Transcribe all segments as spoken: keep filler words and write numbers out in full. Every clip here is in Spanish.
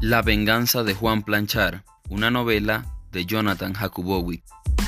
La venganza de Juan Planchar, una novela de Jonathan Jakubowicz.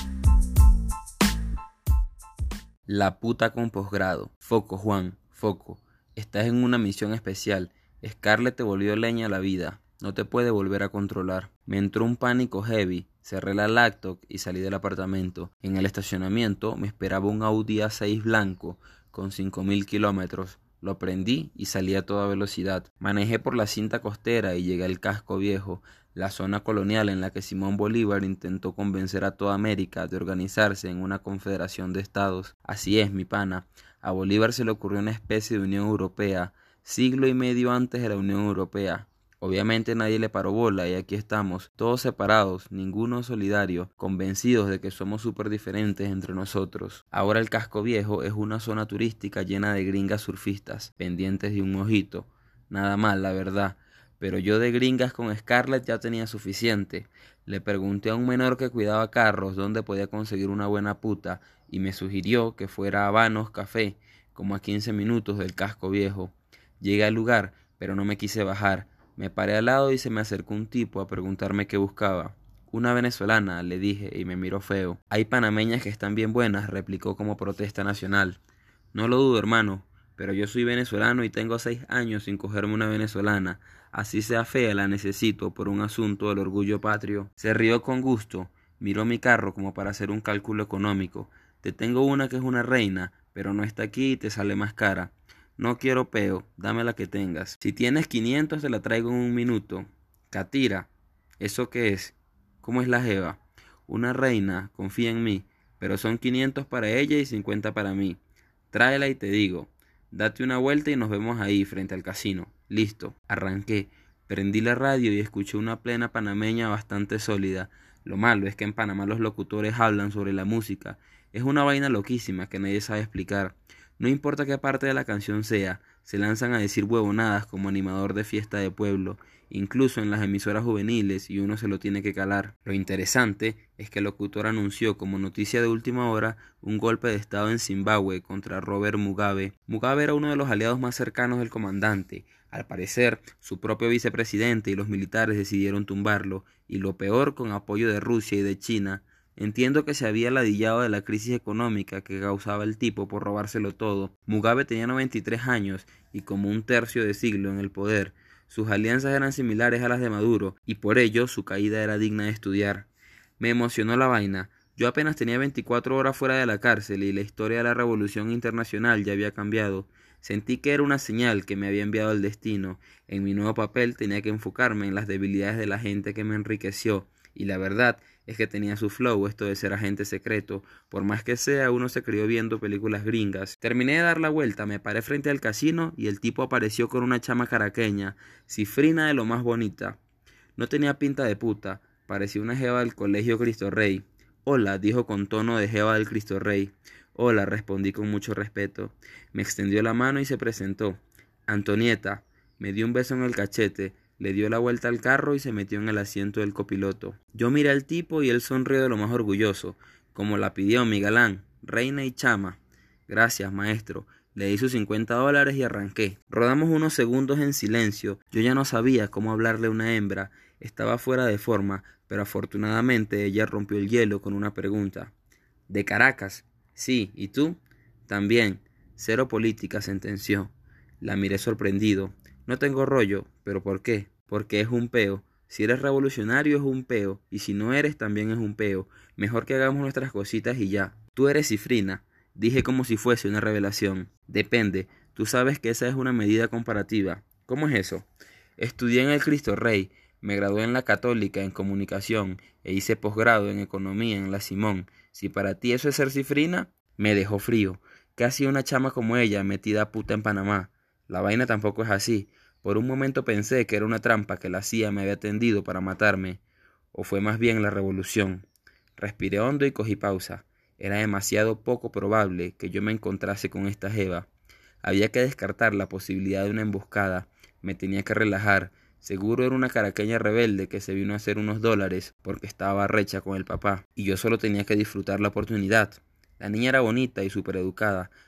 La puta con posgrado. Foco, Juan, foco. Estás en una misión especial. Scarlett te volvió leña a la vida. No te puede volver a controlar. Me entró un pánico heavy. Cerré la laptop y salí del apartamento. En el estacionamiento me esperaba un Audi A seis blanco con cinco mil kilómetros. Lo prendí y salí a toda velocidad. Manejé por la cinta costera y llegué al Casco Viejo, la zona colonial en la que Simón Bolívar intentó convencer a toda América de organizarse en una confederación de estados. Así es, mi pana. A Bolívar se le ocurrió una especie de Unión Europea, siglo y medio antes de la Unión Europea. Obviamente nadie le paró bola y aquí estamos, todos separados, ninguno solidario, convencidos de que somos súper diferentes entre nosotros. Ahora el Casco Viejo es una zona turística llena de gringas surfistas, pendientes de un mojito. Nada mal, la verdad. Pero yo de gringas con Scarlett ya tenía suficiente. Le pregunté a un menor que cuidaba carros dónde podía conseguir una buena puta y me sugirió que fuera a Habanos Café, como a quince minutos del Casco Viejo. Llegué al lugar, pero no me quise bajar. Me paré al lado y se me acercó un tipo a preguntarme qué buscaba. Una venezolana, le dije, y me miró feo. Hay panameñas que están bien buenas, replicó como protesta nacional. No lo dudo, hermano, pero yo soy venezolano y tengo seis años sin cogerme una venezolana. Así sea fea, la necesito por un asunto del orgullo patrio. Se rió con gusto, miró mi carro como para hacer un cálculo económico. Te tengo una que es una reina, pero no está aquí y te sale más cara. No quiero peo, dame la que tengas. Si tienes quinientos te la traigo en un minuto. Catira, ¿eso qué es? ¿Cómo es la jeva? Una reina, confía en mí, pero son quinientos para ella y cincuenta para mí. Tráela y te digo. Date una vuelta y nos vemos ahí, frente al casino. Listo, arranqué. Prendí la radio y escuché una plena panameña bastante sólida. Lo malo es que en Panamá los locutores hablan sobre la música. Es una vaina loquísima que nadie sabe explicar. No importa qué parte de la canción sea, se lanzan a decir huevonadas como animador de fiesta de pueblo, incluso en las emisoras juveniles, y uno se lo tiene que calar. Lo interesante es que el locutor anunció como noticia de última hora un golpe de estado en Zimbabue contra Robert Mugabe. Mugabe era uno de los aliados más cercanos del comandante. Al parecer, su propio vicepresidente y los militares decidieron tumbarlo, y lo peor, con apoyo de Rusia y de China. Entiendo que se había ladillado de la crisis económica que causaba el tipo por robárselo todo. Mugabe tenía noventa y tres años y como un tercio de siglo en el poder. Sus alianzas eran similares a las de Maduro y por ello su caída era digna de estudiar. Me emocionó la vaina. Yo apenas tenía veinticuatro horas fuera de la cárcel y la historia de la revolución internacional ya había cambiado. Sentí que era una señal que me había enviado el destino. En mi nuevo papel tenía que enfocarme en las debilidades de la gente que me enriqueció. Y la verdad es que tenía su flow esto de ser agente secreto. Por más que sea, uno se crió viendo películas gringas. Terminé de dar la vuelta, me paré frente al casino y el tipo apareció con una chama caraqueña, cifrina de lo más bonita. No tenía pinta de puta, parecía una jeva del colegio Cristo Rey. Hola, dijo con tono de jeva del Cristo Rey. Hola, respondí con mucho respeto. Me extendió la mano y se presentó. Antonieta, me dio un beso en el cachete. Le dio la vuelta al carro y se metió en el asiento del copiloto. Yo miré al tipo y él sonrió de lo más orgulloso, como la pidió mi galán, reina y chama. Gracias, maestro. Le di sus cincuenta dólares y arranqué. Rodamos unos segundos en silencio. Yo ya no sabía cómo hablarle a una hembra. Estaba fuera de forma, pero afortunadamente ella rompió el hielo con una pregunta. ¿De Caracas? Sí, ¿y tú? También. Cero política, sentenció. La miré sorprendido. No tengo rollo, ¿pero por qué? Porque es un peo. Si eres revolucionario es un peo, y si no eres también es un peo. Mejor que hagamos nuestras cositas y ya. Tú eres cifrina, dije como si fuese una revelación. Depende, tú sabes que esa es una medida comparativa. ¿Cómo es eso? Estudié en el Cristo Rey, me gradué en la Católica en comunicación e hice posgrado en economía en la Simón. Si para ti eso es ser cifrina, me dejó frío. Casi una chama como ella metida a puta en Panamá. La vaina tampoco es así. Por un momento pensé que era una trampa que la C I A me había tendido para matarme. O fue más bien la revolución. Respiré hondo y cogí pausa. Era demasiado poco probable que yo me encontrase con esta jeva. Había que descartar la posibilidad de una emboscada. Me tenía que relajar. Seguro era una caraqueña rebelde que se vino a hacer unos dólares porque estaba arrecha con el papá. Y yo solo tenía que disfrutar la oportunidad. La niña era bonita y súper educada.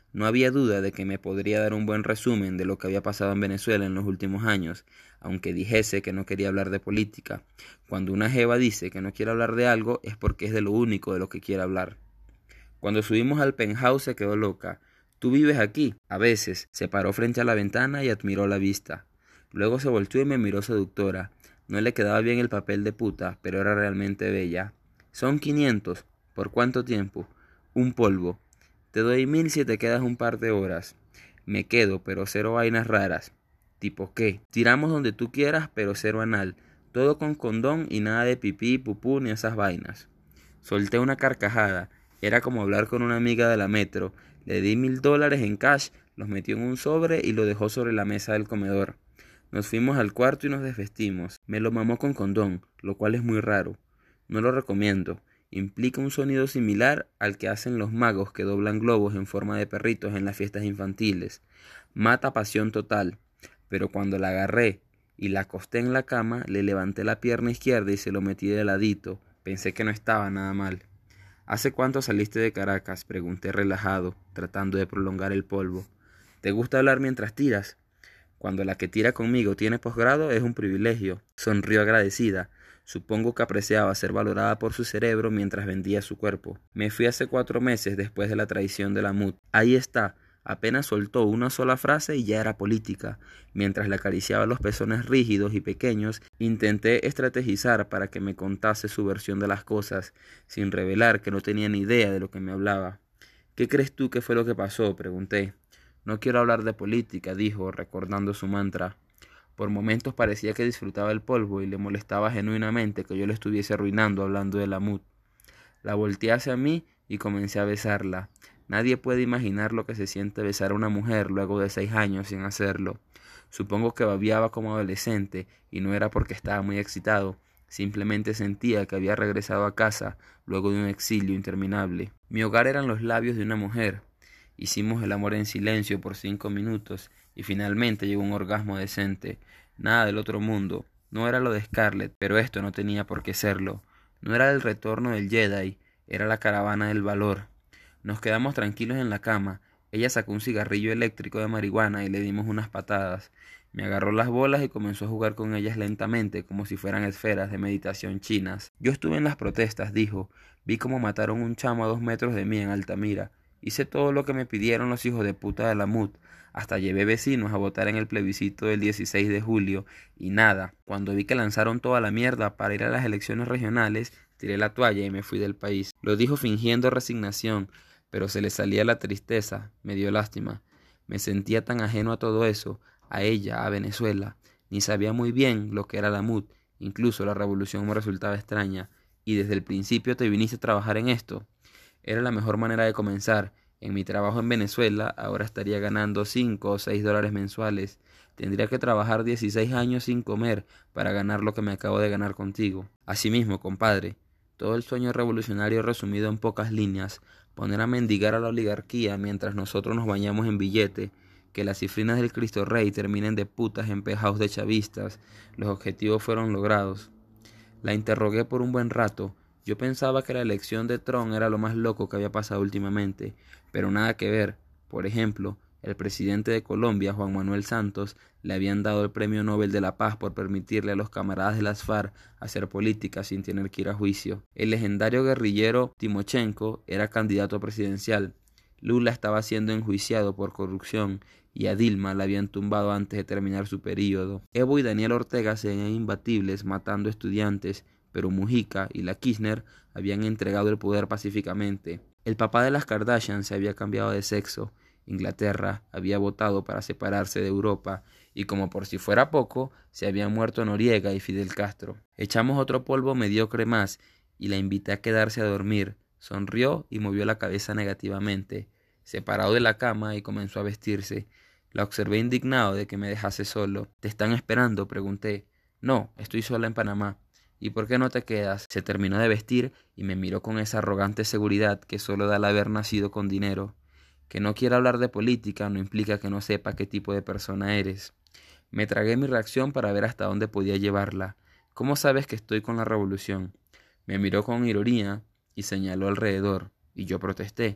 No había duda de que me podría dar un buen resumen de lo que había pasado en Venezuela en los últimos años, aunque dijese que no quería hablar de política. Cuando una jeva dice que no quiere hablar de algo es porque es de lo único de lo que quiere hablar. Cuando subimos al penthouse se quedó loca. ¿Tú vives aquí? A veces. Se paró frente a la ventana y admiró la vista. Luego se volteó y me miró seductora. No le quedaba bien el papel de puta, pero era realmente bella. Son quinientos. ¿Por cuánto tiempo? Un polvo. Te doy mil si te quedas un par de horas. Me quedo, pero cero vainas raras. ¿Tipo qué? Tiramos donde tú quieras, pero cero anal. Todo con condón y nada de pipí, pupú ni esas vainas. Solté una carcajada. Era como hablar con una amiga de la metro. Le di mil dólares en cash, los metió en un sobre y lo dejó sobre la mesa del comedor. Nos fuimos al cuarto y nos desvestimos. Me lo mamó con condón, lo cual es muy raro. No lo recomiendo. Implica un sonido similar al que hacen los magos que doblan globos en forma de perritos en las fiestas infantiles. Mata pasión total. Pero cuando la agarré y la acosté en la cama, le levanté la pierna izquierda y se lo metí de ladito. Pensé que no estaba nada mal. ¿Hace cuánto saliste de Caracas?, pregunté relajado, tratando de prolongar el polvo. ¿Te gusta hablar mientras tiras? Cuando la que tira conmigo tiene posgrado es un privilegio. Sonrió agradecida. Supongo que apreciaba ser valorada por su cerebro mientras vendía su cuerpo. Me fui hace cuatro meses después de la traición de la M U D. Ahí está. Apenas soltó una sola frase y ya era política. Mientras le acariciaba los pezones rígidos y pequeños, intenté estrategizar para que me contase su versión de las cosas, sin revelar que no tenía ni idea de lo que me hablaba. ¿Qué crees tú que fue lo que pasó?, pregunté. No quiero hablar de política, dijo, recordando su mantra. Por momentos parecía que disfrutaba el polvo y le molestaba genuinamente que yo le estuviese arruinando hablando de la M U D. La volteé hacia mí y comencé a besarla. Nadie puede imaginar lo que se siente besar a una mujer luego de seis años sin hacerlo. Supongo que babeaba como adolescente y no era porque estaba muy excitado. Simplemente sentía que había regresado a casa luego de un exilio interminable. Mi hogar eran los labios de una mujer. Hicimos el amor en silencio por cinco minutos y finalmente llegó un orgasmo decente. Nada del otro mundo. No era lo de Scarlett, pero esto no tenía por qué serlo. No era el retorno del Jedi, era la caravana del valor. Nos quedamos tranquilos en la cama. Ella sacó un cigarrillo eléctrico de marihuana y le dimos unas patadas. Me agarró las bolas y comenzó a jugar con ellas lentamente, como si fueran esferas de meditación chinas. Yo estuve en las protestas, dijo. Vi cómo mataron un chamo a dos metros de mí en Altamira. Hice todo lo que me pidieron los hijos de puta de la M U D. Hasta llevé vecinos a votar en el plebiscito del dieciséis de julio. Y nada, cuando vi que lanzaron toda la mierda para ir a las elecciones regionales, tiré la toalla y me fui del país. Lo dijo fingiendo resignación, pero se le salía la tristeza. Me dio lástima. Me sentía tan ajeno a todo eso, a ella, a Venezuela. Ni sabía muy bien lo que era la M U D. Incluso la revolución me resultaba extraña. ¿Y desde el principio te viniste a trabajar en esto? Era la mejor manera de comenzar. En mi trabajo en Venezuela ahora estaría ganando cinco o seis dólares mensuales. Tendría que trabajar dieciséis años sin comer para ganar lo que me acabo de ganar contigo. Asimismo, compadre, todo el sueño revolucionario resumido en pocas líneas. Poner a mendigar a la oligarquía mientras nosotros nos bañamos en billete. Que las cifrinas del Cristo Rey terminen de putas en penthouse de chavistas. Los objetivos fueron logrados. La interrogué por un buen rato. Yo pensaba que la elección de Trump era lo más loco que había pasado últimamente, pero nada que ver. Por ejemplo, el presidente de Colombia, Juan Manuel Santos, le habían dado el Premio Nobel de la Paz por permitirle a los camaradas de las FARC hacer política sin tener que ir a juicio. El legendario guerrillero Timochenko era candidato presidencial. Lula estaba siendo enjuiciado por corrupción y a Dilma la habían tumbado antes de terminar su período. Evo y Daniel Ortega se veían imbatibles matando estudiantes, pero Mujica y la Kirchner habían entregado el poder pacíficamente. El papá de las Kardashian se había cambiado de sexo. Inglaterra había votado para separarse de Europa y, como por si fuera poco, se habían muerto Noriega y Fidel Castro. Echamos otro polvo mediocre más y la invité a quedarse a dormir. Sonrió y movió la cabeza negativamente. Se paró de la cama y comenzó a vestirse. La observé indignado de que me dejase solo. ¿Te están esperando?, pregunté. No, estoy sola en Panamá. ¿Y por qué no te quedas? Se terminó de vestir y me miró con esa arrogante seguridad que solo da el haber nacido con dinero. Que no quiera hablar de política no implica que no sepa qué tipo de persona eres. Me tragué mi reacción para ver hasta dónde podía llevarla. ¿Cómo sabes que estoy con la revolución? Me miró con ironía y señaló alrededor, y yo protesté.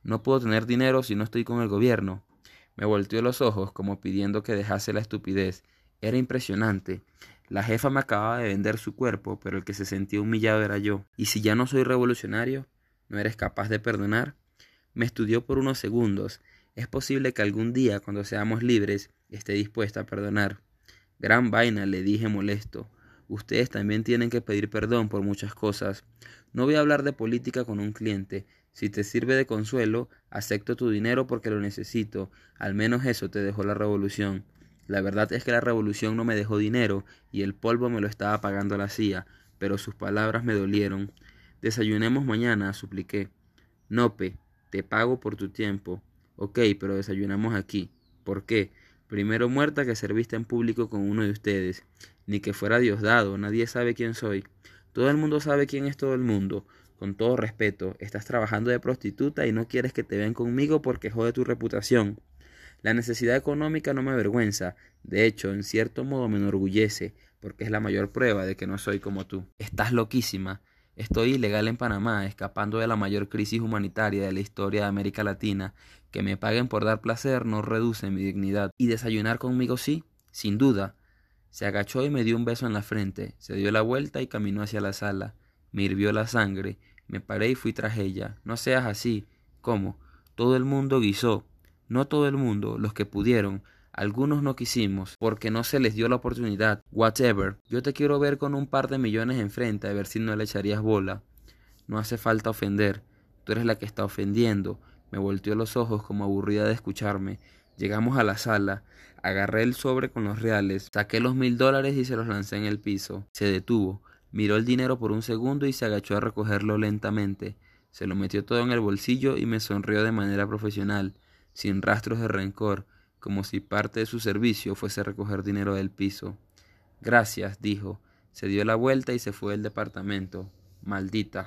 No puedo tener dinero si no estoy con el gobierno. Me volteó los ojos como pidiendo que dejase la estupidez. Era impresionante. La jefa me acababa de vender su cuerpo, pero el que se sentía humillado era yo. ¿Y si ya no soy revolucionario? ¿No eres capaz de perdonar? Me estudió por unos segundos. Es posible que algún día, cuando seamos libres, esté dispuesta a perdonar. Gran vaina, le dije molesto. Ustedes también tienen que pedir perdón por muchas cosas. No voy a hablar de política con un cliente. Si te sirve de consuelo, acepto tu dinero porque lo necesito. Al menos eso te dejó la revolución. La verdad es que la revolución no me dejó dinero y el polvo me lo estaba pagando la C I A, pero sus palabras me dolieron. Desayunemos mañana, supliqué. Nope, te pago por tu tiempo. Ok, pero desayunamos aquí. ¿Por qué? Primero muerta que serviste en público con uno de ustedes. Ni que fuera Diosdado, nadie sabe quién soy. Todo el mundo sabe quién es todo el mundo. Con todo respeto, estás trabajando de prostituta y no quieres que te vean conmigo porque jode tu reputación. La necesidad económica no me avergüenza, de hecho, en cierto modo me enorgullece, porque es la mayor prueba de que no soy como tú. Estás loquísima. Estoy ilegal en Panamá, escapando de la mayor crisis humanitaria de la historia de América Latina. Que me paguen por dar placer no reduce mi dignidad. ¿Y desayunar conmigo sí? Sin duda. Se agachó y me dio un beso en la frente, se dio la vuelta y caminó hacia la sala. Me hirvió la sangre, me paré y fui tras ella. No seas así. ¿Cómo? Todo el mundo guisó. No todo el mundo, los que pudieron. Algunos no quisimos, porque no se les dio la oportunidad. Whatever. Yo te quiero ver con un par de millones enfrente, a ver si no le echarías bola. No hace falta ofender. Tú eres la que está ofendiendo. Me volteó los ojos como aburrida de escucharme. Llegamos a la sala. Agarré el sobre con los reales, saqué los mil dólares y se los lancé en el piso. Se detuvo, miró el dinero por un segundo y se agachó a recogerlo lentamente. Se lo metió todo en el bolsillo y me sonrió de manera profesional, sin rastros de rencor, como si parte de su servicio fuese recoger dinero del piso. Gracias, dijo. Se dio la vuelta y se fue del departamento. Maldita.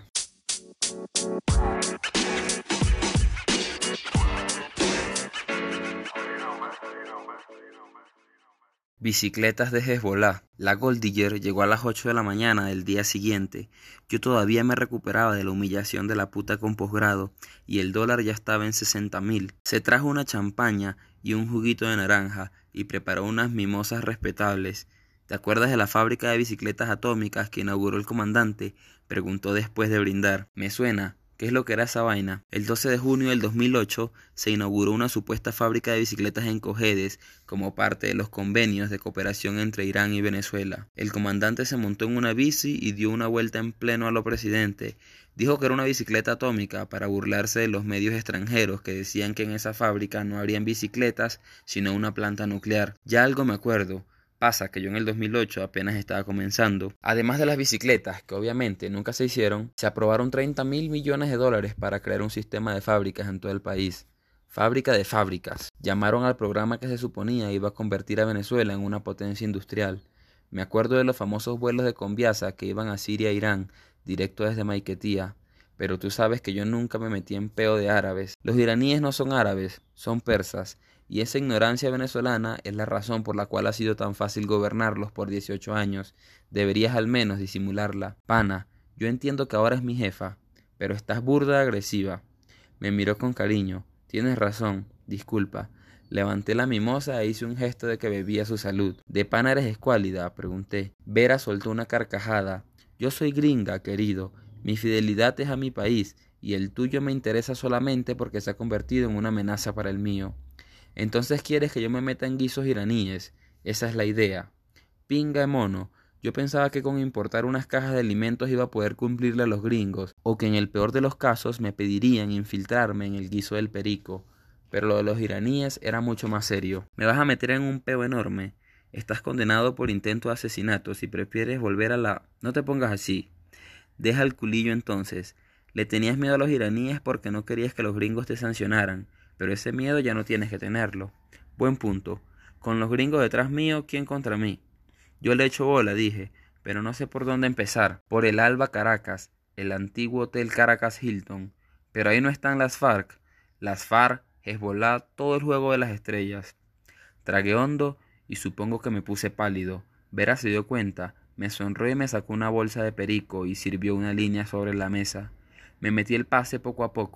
Bicicletas de Hezbollah. La Golddigger llegó a las ocho de la mañana del día siguiente. Yo todavía me recuperaba de la humillación de la puta con posgrado y el dólar ya estaba en sesenta mil. Se trajo una champaña y un juguito de naranja y preparó unas mimosas respetables. ¿Te acuerdas de la fábrica de bicicletas atómicas que inauguró el comandante? Preguntó después de brindar. Me suena. ¿Qué es lo que era esa vaina? El doce de junio del dos mil ocho se inauguró una supuesta fábrica de bicicletas en Cojedes como parte de los convenios de cooperación entre Irán y Venezuela. El comandante se montó en una bici y dio una vuelta en pleno a lo presidente. Dijo que era una bicicleta atómica para burlarse de los medios extranjeros que decían que en esa fábrica no habrían bicicletas sino una planta nuclear. Ya algo me acuerdo. Pasa que yo en el dos mil ocho apenas estaba comenzando. Además de las bicicletas, que obviamente nunca se hicieron, se aprobaron treinta mil millones de dólares para crear un sistema de fábricas en todo el país. Fábrica de fábricas. Llamaron al programa que se suponía iba a convertir a Venezuela en una potencia industrial. Me acuerdo de los famosos vuelos de Conviasa que iban a Siria e Irán, directo desde Maiquetía. Pero tú sabes que yo nunca me metí en peo de árabes. Los iraníes no son árabes, son persas. Y esa ignorancia venezolana es la razón por la cual ha sido tan fácil gobernarlos por dieciocho años. Deberías al menos disimularla. Pana, yo entiendo que ahora es mi jefa, pero estás burda agresiva. Me miró con cariño. Tienes razón, disculpa. Levanté la mimosa e hice un gesto de que bebía su salud. ¿De pana eres escuálida?, pregunté. Vera soltó una carcajada. Yo soy gringa, querido. Mi fidelidad es a mi país, y el tuyo me interesa solamente porque se ha convertido en una amenaza para el mío. Entonces quieres que yo me meta en guisos iraníes. Esa es la idea. Pinga de mono. Yo pensaba que con importar unas cajas de alimentos iba a poder cumplirle a los gringos, o que en el peor de los casos me pedirían infiltrarme en el guiso del perico. Pero lo de los iraníes era mucho más serio. Me vas a meter en un peo enorme. Estás condenado por intento de asesinato. Si prefieres volver a la... No te pongas así. Deja el culillo entonces. Le tenías miedo a los iraníes porque no querías que los gringos te sancionaran. Pero ese miedo ya no tienes que tenerlo. Buen punto. Con los gringos detrás mío, ¿quién contra mí? Yo le echo bola, dije, pero no sé por dónde empezar. Por el Alba Caracas, el antiguo Hotel Caracas Hilton. Pero ahí no están las FARC. Las FARC, Hezbollah, todo el juego de las estrellas. Tragué hondo y supongo que me puse pálido. Vera se dio cuenta, me sonrió y me sacó una bolsa de perico y sirvió una línea sobre la mesa. Me metí el pase poco a poco.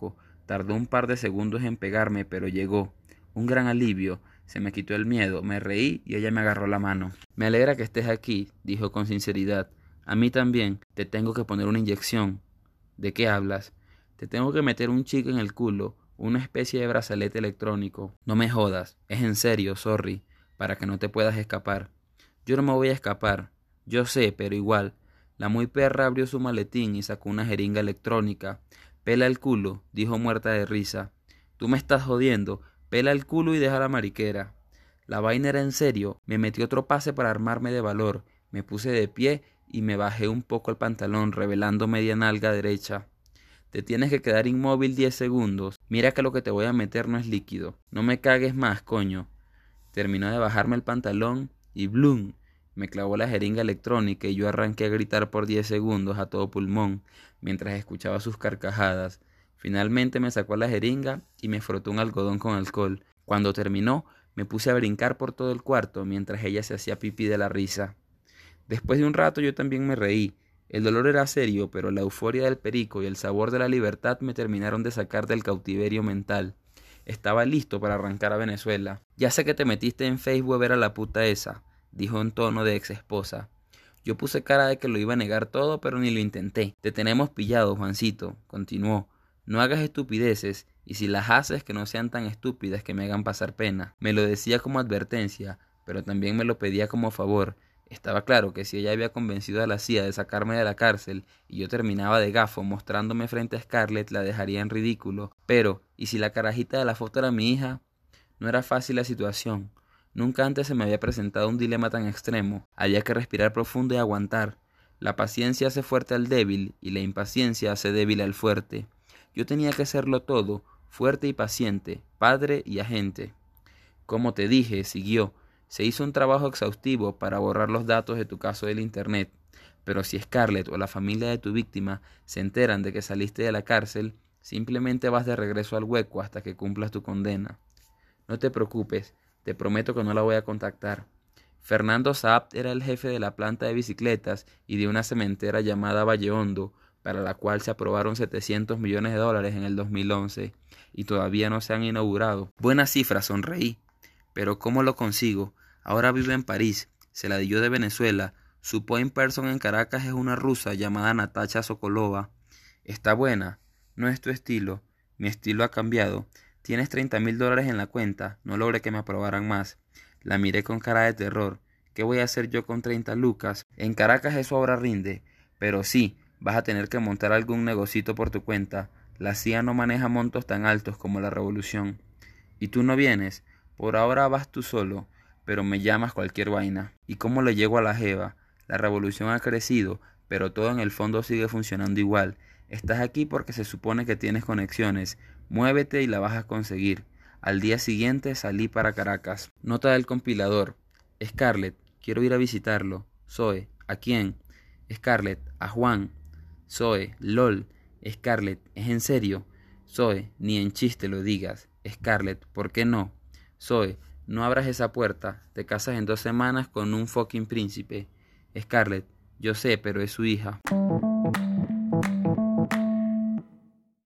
Tardó un par de segundos en pegarme, pero llegó. Un gran alivio. Se me quitó el miedo, me reí y ella me agarró la mano. Me alegra que estés aquí, dijo con sinceridad. A mí también. Te tengo que poner una inyección. ¿De qué hablas? Te tengo que meter un chip en el culo, una especie de brazalete electrónico. No me jodas, es en serio, sorry, para que no te puedas escapar. Yo no me voy a escapar. Yo sé, pero igual. La muy perra abrió su maletín y sacó una jeringa electrónica. Pela el culo, dijo muerta de risa. Tú me estás jodiendo. Pela el culo y deja la mariquera. La vaina era en serio. Me metí otro pase para armarme de valor. Me puse de pie y me bajé un poco el pantalón, revelando media nalga derecha. Te tienes que quedar inmóvil diez segundos. Mira que lo que te voy a meter no es líquido. No me cagues más, coño. Terminó de bajarme el pantalón y ¡blum! Me clavó la jeringa electrónica y yo arranqué a gritar por diez segundos a todo pulmón, mientras escuchaba sus carcajadas. Finalmente me sacó la jeringa y me frotó un algodón con alcohol. Cuando terminó, me puse a brincar por todo el cuarto mientras ella se hacía pipí de la risa. Después de un rato yo también me reí. El dolor era serio, pero la euforia del perico y el sabor de la libertad me terminaron de sacar del cautiverio mental. Estaba listo para arrancar a Venezuela. Ya sé que te metiste en Facebook a ver a la puta esa, dijo en tono de ex esposa. Yo puse cara de que lo iba a negar todo, pero ni lo intenté. Te tenemos pillado, Juancito, continuó. No hagas estupideces, y si las haces que no sean tan estúpidas que me hagan pasar pena. Me lo decía como advertencia, pero también me lo pedía como favor. Estaba claro que si ella había convencido a la C I A de sacarme de la cárcel y yo terminaba de gafo mostrándome frente a Scarlett, la dejaría en ridículo. Pero, ¿y si la carajita de la foto era mi hija? No era fácil la situación. Nunca antes se me había presentado un dilema tan extremo. Había que respirar profundo y aguantar. La paciencia hace fuerte al débil y la impaciencia hace débil al fuerte. Yo tenía que serlo todo, fuerte y paciente, padre y agente. Como te dije, siguió, se hizo un trabajo exhaustivo para borrar los datos de tu caso del internet. Pero si Scarlett o la familia de tu víctima se enteran de que saliste de la cárcel, simplemente vas de regreso al hueco hasta que cumplas tu condena. No te preocupes, te prometo que no la voy a contactar. Fernando Saabt era el jefe de la planta de bicicletas y de una cementera llamada Valle Hondo, para la cual se aprobaron setecientos millones de dólares en el dos mil once y todavía no se han inaugurado. Buena cifra, sonreí. Pero ¿cómo lo consigo? Ahora vive en París, se la dio de Venezuela. Su point person en Caracas es una rusa llamada Natasha Sokolova. Está buena, no es tu estilo. Mi estilo ha cambiado. Tienes treinta mil dólares en la cuenta. No logré que me aprobaran más. La miré con cara de terror. ¿Qué voy a hacer yo con treinta lucas? En Caracas eso ahora rinde. Pero sí, vas a tener que montar algún negocito por tu cuenta. La C I A no maneja montos tan altos como la revolución. ¿Y tú no vienes? Por ahora vas tú solo, pero me llamas cualquier vaina. ¿Y cómo le llego a la jeva? La revolución ha crecido, pero todo en el fondo sigue funcionando igual. Estás aquí porque se supone que tienes conexiones. Muévete y la vas a conseguir. Al día siguiente salí para Caracas. Nota del compilador. Scarlett, quiero ir a visitarlo. Zoe, ¿a quién? Scarlett, a Juan. Zoe, lol. Scarlett, ¿es en serio? Zoe, ni en chiste lo digas. Scarlett, ¿por qué no? Zoe, no abras esa puerta. Te casas en dos semanas con un fucking príncipe. Scarlett, yo sé, pero es su hija.